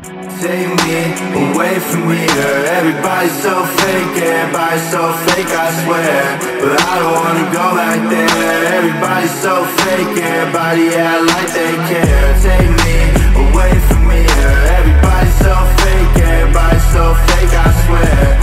Take me away from here. Everybody's so fake, everybody's so fake, I swear. But I don't wanna go back there. Everybody's so fake, everybody act like they care. Take me away from here. Everybody's so fake, everybody's so fake, I swear.